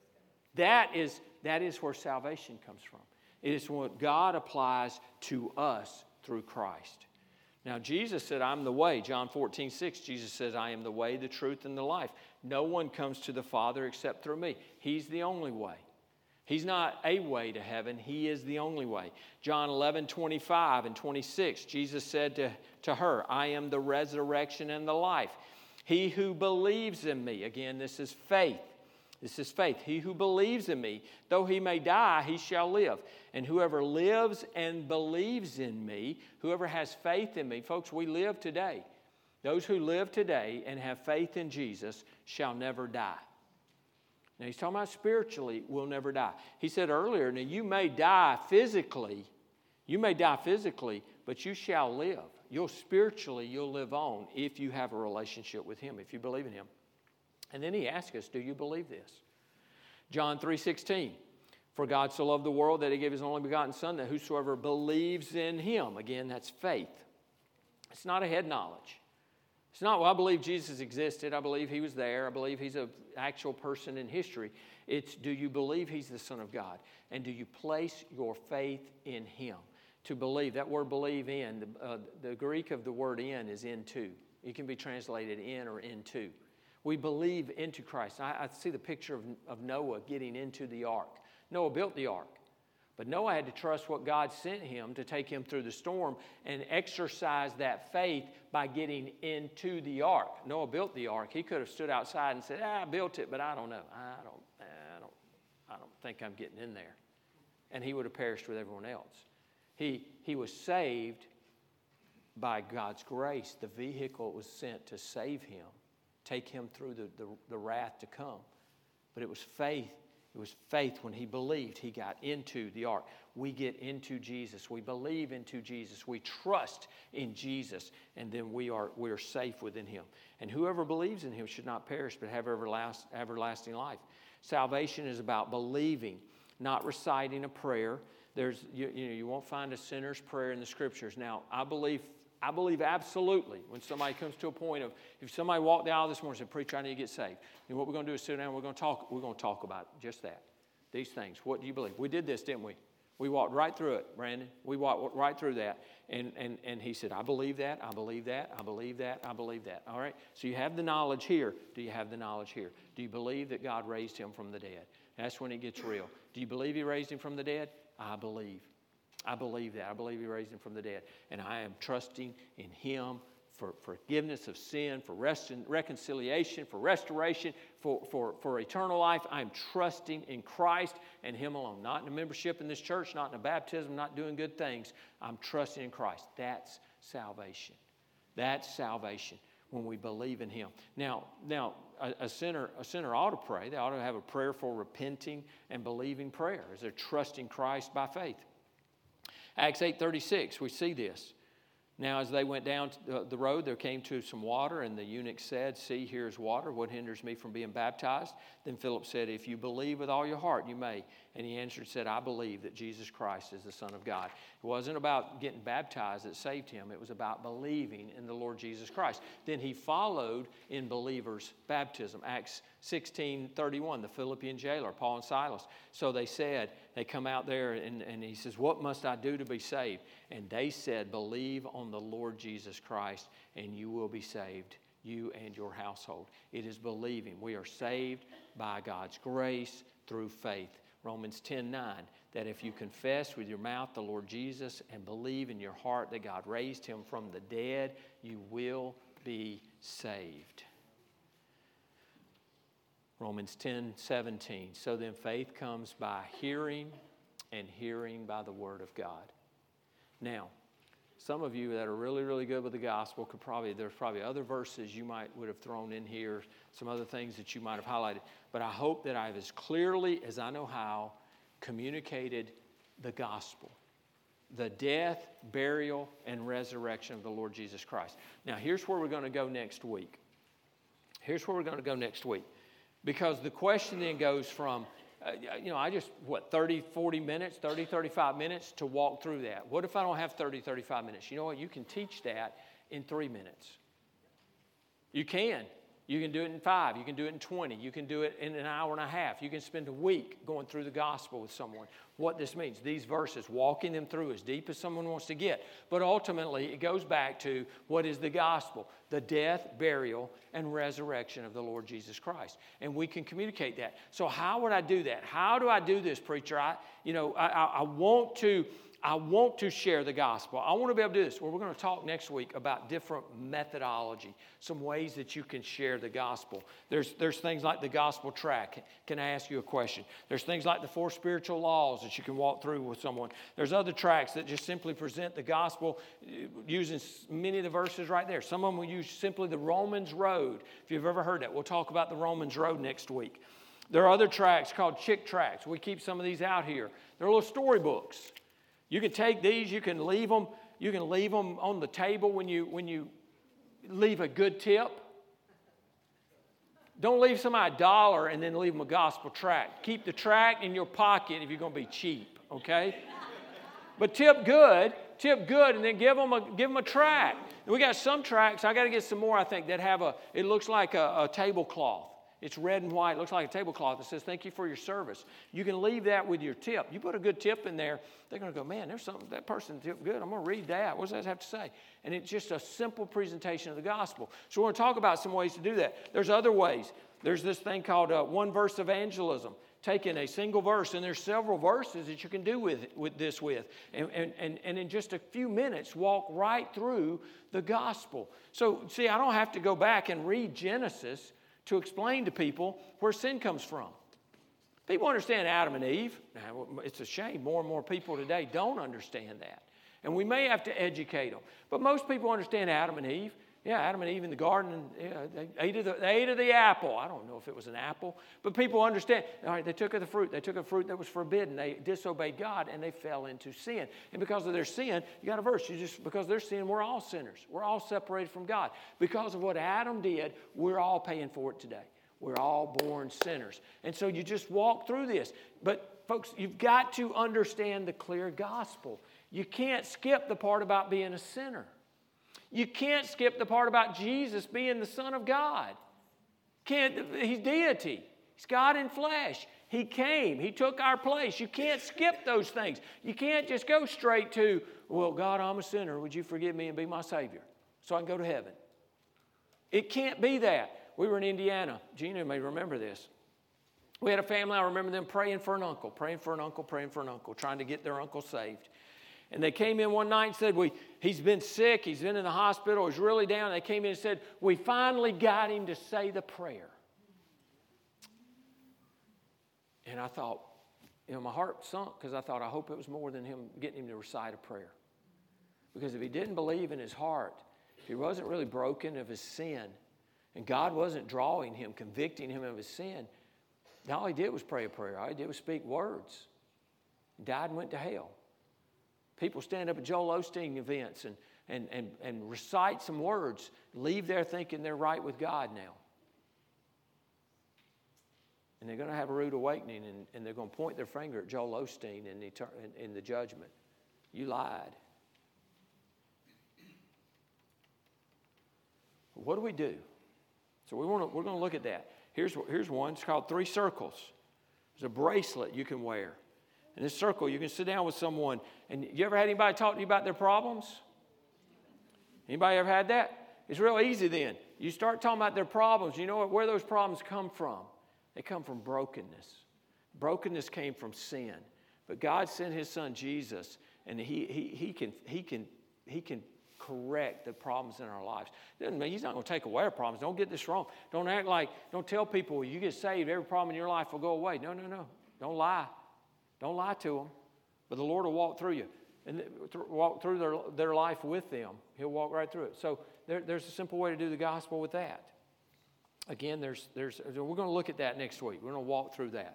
That is, that is where salvation comes from. It is what God applies to us through Christ. Now, Jesus said, I'm the way. John fourteen six, Jesus says, I am the way, the truth, and the life. No one comes to the Father except through me. He's the only way. He's not a way to heaven. He is the only way. John eleven twenty-five and twenty-six, Jesus said to, to her, I am the resurrection and the life. He who believes in me, again, this is faith. This is faith. He who believes in me, though he may die, he shall live. And whoever lives and believes in me, whoever has faith in me, folks, we live today. Those who live today and have faith in Jesus shall never die. Now, he's talking about spiritually, will never die. He said earlier, now you may die physically, you may die physically, but you shall live. You'll spiritually, you'll live on if you have a relationship with him, if you believe in him. And then he asks us, do you believe this? John three sixteen, for God so loved the world that he gave his only begotten Son, that whosoever believes in him, again, that's faith. It's not a head knowledge. It's not, well, I believe Jesus existed. I believe he was there. I believe he's an actual person in history. It's, do you believe he's the Son of God? And do you place your faith in him? To believe, that word believe in, the, uh, the Greek of the word in is into. It can be translated in or into. We believe into Christ. I, I see the picture of, of Noah getting into the ark. Noah built the ark. But Noah had to trust what God sent him to take him through the storm and exercise that faith by getting into the ark. Noah built the ark. He could have stood outside and said, ah, I built it, but I don't know. I don't, I don't, I don't think I'm getting in there. And he would have perished with everyone else. He, he was saved by God's grace. The vehicle was sent to save him, take him through the, the, the wrath to come. But it was faith. It was faith when he believed. He got into the ark. We get into Jesus. We believe into Jesus. We trust in Jesus. And then we are, we are safe within him. And whoever believes in him should not perish but have everlast, everlasting life. Salvation is about believing, not reciting a prayer. There's, you, you know, you won't find a sinner's prayer in the Scriptures. Now, I believe I believe absolutely when somebody comes to a point of, if somebody walked the aisle this morning and said, preacher, I need to get saved. And what we're going to do is sit down and we're going to talk, we're going to talk about just that. These things. What do you believe? We did this, didn't we? We walked right through it, Brandon. We walked right through that. And, and, and he said, I believe that, I believe that, I believe that, I believe that. All right? So you have the knowledge here. Do you have the knowledge here? Do you believe that God raised him from the dead? That's when it gets real. Do you believe he raised him from the dead? I believe. I believe that. I believe he raised him from the dead. And I am trusting in him for forgiveness of sin, for rest and reconciliation, for restoration, for, for, for eternal life. I am trusting in Christ and him alone. Not in a membership in this church, not in a baptism, not doing good things. I'm trusting in Christ. That's salvation. That's salvation when we believe in him. Now, now a, a sinner a sinner ought to pray. They ought to have a prayerful, repenting, and believing prayer as they're trusting Christ by faith. Acts eight thirty-six, we see this. Now, as they went down the road, there came to some water, and the eunuch said, see, here is water. What hinders me from being baptized? Then Philip said, if you believe with all your heart, you may. And he answered and said, I believe that Jesus Christ is the Son of God. It wasn't about getting baptized that saved him. It was about believing in the Lord Jesus Christ. Then he followed in believers' baptism. Acts sixteen thirty-one, the Philippian jailer, Paul and Silas. So they said, they come out there, and, and he says, what must I do to be saved? And they said, believe on the Lord Jesus Christ, and you will be saved, you and your household. It is believing. We are saved by God's grace through faith. Romans ten nine, that if you confess with your mouth the Lord Jesus and believe in your heart that God raised him from the dead, you will be saved. Romans ten seventeen, so then faith comes by hearing, and hearing by the word of God. Now, some of you that are really, really good with the gospel could probably, there's probably other verses you might would have thrown in here, some other things that you might have highlighted. But I hope that I've, as clearly as I know how, communicated the gospel. The death, burial, and resurrection of the Lord Jesus Christ. Now, here's where we're going to go next week. Here's where we're going to go next week. Because the question then goes from, uh, you know, I just, what, thirty, forty minutes, thirty, thirty-five minutes to walk through that. What if I don't have thirty, thirty-five minutes? You know what? You can teach that in three minutes. You can. You can do it in five. You can do it in twenty. You can do it in an hour and a half. You can spend a week going through the gospel with someone. What this means, these verses, walking them through as deep as someone wants to get. But ultimately, it goes back to what is the gospel? The death, burial, and resurrection of the Lord Jesus Christ. And we can communicate that. So how would I do that? How do I do this, preacher? I, you know, I, I, I want to... I want to share the gospel. I want to be able to do this. Well, we're going to talk next week about different methodology, some ways that you can share the gospel. There's, there's things like the gospel track. Can I ask you a question? There's things like the four spiritual laws that you can walk through with someone. There's other tracks that just simply present the gospel using many of the verses right there. Some of them will use simply the Romans Road. If you've ever heard that, we'll talk about the Romans Road next week. There are other tracks called chick tracks. We keep some of these out here. They're little storybooks. You can take these, you can leave them, you can leave them on the table when you, when you leave a good tip. Don't leave somebody a dollar and then leave them a gospel tract. Keep the tract in your pocket if you're going to be cheap, okay? But tip good, tip good, and then give them a, give them a tract. And we got some tracts, I got to get some more, I think, that have a, it looks like a, a tablecloth. It's red and white. It looks like a tablecloth that says, thank you for your service. You can leave that with your tip. You put a good tip in there, they're going to go, man, there's something, that person tipped good. I'm going to read that. What does that have to say? And it's just a simple presentation of the gospel. So we're going to talk about some ways to do that. There's other ways. There's this thing called uh, one-verse evangelism. Taking a single verse, and there's several verses that you can do with, with this with. And, and, and, and in just a few minutes, walk right through the gospel. So, see, I don't have to go back and read Genesis to explain to people where sin comes from. People understand Adam and Eve. Now, it's a shame more and more people today don't understand that. And we may have to educate them. But most people understand Adam and Eve. Yeah, Adam and Eve in the garden, and yeah, they, ate of the, they ate of the apple. I don't know if it was an apple. But people understand. All right, they took of the fruit. They took a fruit that was forbidden. They disobeyed God, and they fell into sin. And because of their sin, you got a verse. You just because of their sin, we're all sinners. We're all separated from God. Because of what Adam did, we're all paying for it today. We're all born sinners. And so you just walk through this. But, folks, you've got to understand the clear gospel. You can't skip the part about being a sinner. You can't skip the part about Jesus being the Son of God. Can't, he's deity. He's God in flesh. He came. He took our place. You can't skip those things. You can't just go straight to, well, God, I'm a sinner. Would you forgive me and be my Savior so I can go to heaven? It can't be that. We were in Indiana. Gina may remember this. We had a family. I remember them praying for an uncle, praying for an uncle, praying for an uncle, trying to get their uncle saved. And they came in one night and said, we, he's been sick, he's been in the hospital, he's really down. They came in and said, we finally got him to say the prayer. And I thought, you know, my heart sunk because I thought, I hope it was more than him getting him to recite a prayer. Because if he didn't believe in his heart, if he wasn't really broken of his sin, and God wasn't drawing him, convicting him of his sin, all he did was pray a prayer. All he did was speak words. He died and went to hell. People stand up at Joel Osteen events and, and, and, and recite some words, leave there thinking they're right with God now. And they're going to have a rude awakening, and, and they're going to point their finger at Joel Osteen in the, in the judgment. You lied. What do we do? So we want to, we're going to look at that. Here's, here's one. It's called Three Circles. There's a bracelet you can wear. In this circle, you can sit down with someone. And you ever had anybody talk to you about their problems? Anybody ever had that? It's real easy then. You start talking about their problems. You know where those problems come from? They come from brokenness. Brokenness came from sin. But God sent his son Jesus, and he, he, he, can, he, can, he can correct the problems in our lives. Doesn't mean he's not going to take away our problems. Don't get this wrong. Don't act like, don't tell people you get saved, every problem in your life will go away. No, no, no. Don't lie. Don't lie to them. But the Lord will walk through you and walk through their, their life with them. He'll walk right through it. So there, there's a simple way to do the gospel with that. Again, there's, there's, we're going to look at that next week. We're going to walk through that.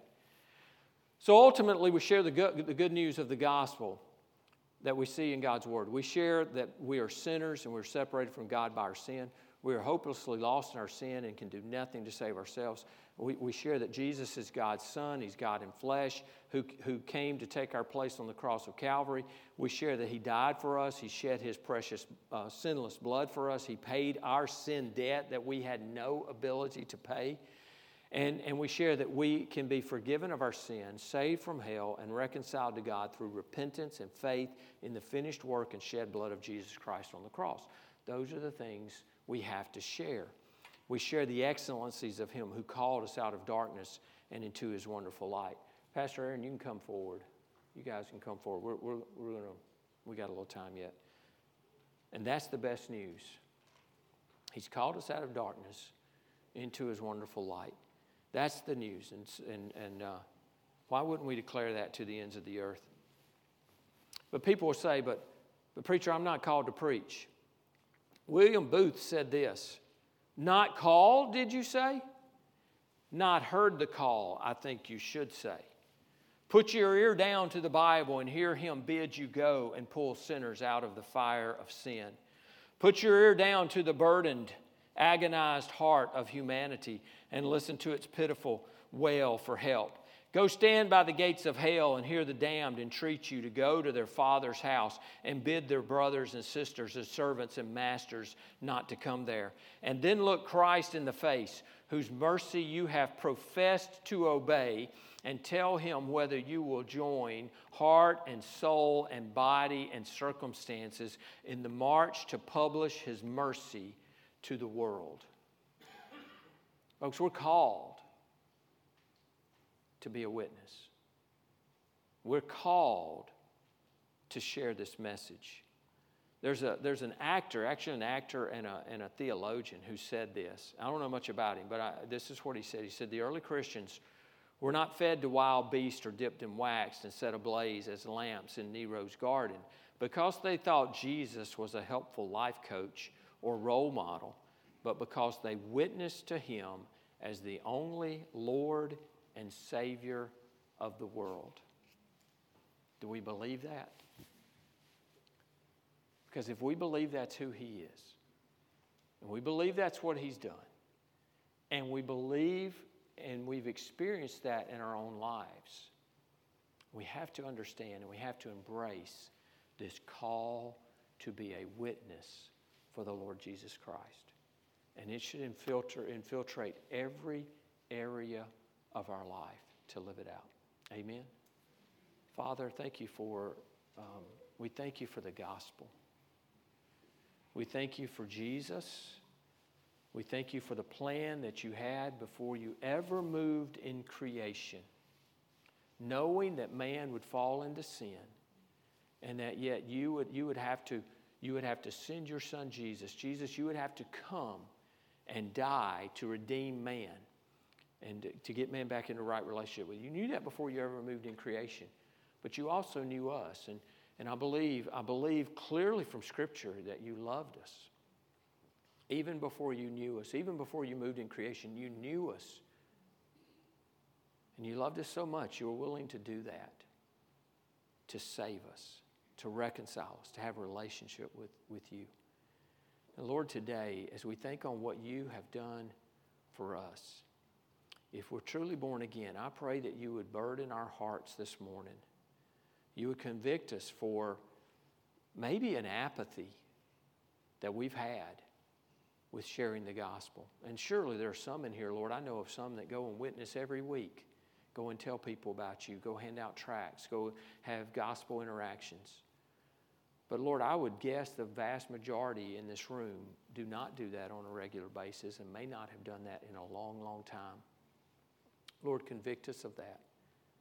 So ultimately, we share the good, the good news of the gospel that we see in God's Word. We share that we are sinners and we're separated from God by our sin. We are hopelessly lost in our sin and can do nothing to save ourselves. We, we share that Jesus is God's Son. He's God in flesh who, who came to take our place on the cross of Calvary. We share that He died for us. He shed His precious uh, sinless blood for us. He paid our sin debt that we had no ability to pay. And, and we share that we can be forgiven of our sins, saved from hell, and reconciled to God through repentance and faith in the finished work and shed blood of Jesus Christ on the cross. Those are the things we have to share. We share the excellencies of Him who called us out of darkness and into His wonderful light. Pastor Aaron, you can come forward. You guys can come forward. We're, we're, we're gonna, we got a little time yet. And that's the best news. He's called us out of darkness into His wonderful light. That's the news. And, and, and uh, why wouldn't we declare that to the ends of the earth? But people will say, but, but preacher, I'm not called to preach. William Booth said this, not called, did you say? Not heard the call, I think you should say. Put your ear down to the Bible and hear Him bid you go and pull sinners out of the fire of sin. Put your ear down to the burdened, agonized heart of humanity and listen to its pitiful wail for help. Go stand by the gates of hell and hear the damned entreat you to go to their Father's house and bid their brothers and sisters, as servants and masters, not to come there. And then look Christ in the face, whose mercy you have professed to obey, and tell Him whether you will join heart and soul and body and circumstances in the march to publish His mercy to the world. Folks, we're called to be a witness. We're called to share this message. There's a there's an actor, actually an actor and a, and a theologian who said this. I don't know much about him, but I, this is what he said. He said, the early Christians were not fed to wild beasts or dipped in wax and set ablaze as lamps in Nero's garden because they thought Jesus was a helpful life coach or role model, but because they witnessed to Him as the only Lord and Savior of the world. Do we believe that? Because if we believe that's who He is, and we believe that's what He's done, and we believe and we've experienced that in our own lives, we have to understand and we have to embrace this call to be a witness for the Lord Jesus Christ. And it should infiltrate, infiltrate every area of our life to live it out. Amen. Father, thank you for, um, we thank you for the gospel. We thank you for Jesus. We thank you for the plan that you had before you ever moved in creation, knowing that man would fall into sin, and that yet you would you would have to you would have to send your Son Jesus. Jesus, you would have to come and die to redeem man and to get man back into right relationship with you. You knew that before you ever moved in creation, but you also knew us, and and I believe I believe clearly from Scripture that you loved us. Even before you knew us, even before you moved in creation, you knew us. And you loved us so much, you were willing to do that, to save us, to reconcile us, to have a relationship with, with you. And Lord, today, as we think on what you have done for us, if we're truly born again, I pray that you would burden our hearts this morning. You would convict us for maybe an apathy that we've had with sharing the gospel. And surely there are some in here, Lord, I know of some that go and witness every week. Go and tell people about you. Go hand out tracts. Go have gospel interactions. But Lord, I would guess the vast majority in this room do not do that on a regular basis and may not have done that in a long, long time. Lord, convict us of that.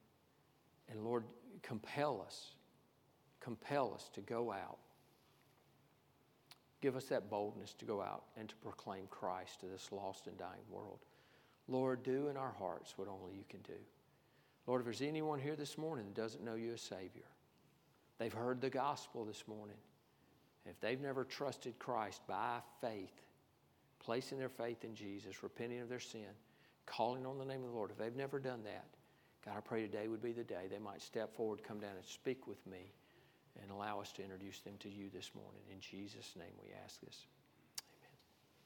And Lord, compel us, compel us to go out. Give us that boldness to go out and to proclaim Christ to this lost and dying world. Lord, do in our hearts what only you can do. Lord, if there's anyone here this morning that doesn't know you as Savior, they've heard the gospel this morning. If they've never trusted Christ by faith, placing their faith in Jesus, repenting of their sin, calling on the name of the Lord, if they've never done that, God, I pray today would be the day they might step forward, come down and speak with me, and allow us to introduce them to you this morning. In Jesus' name we ask this.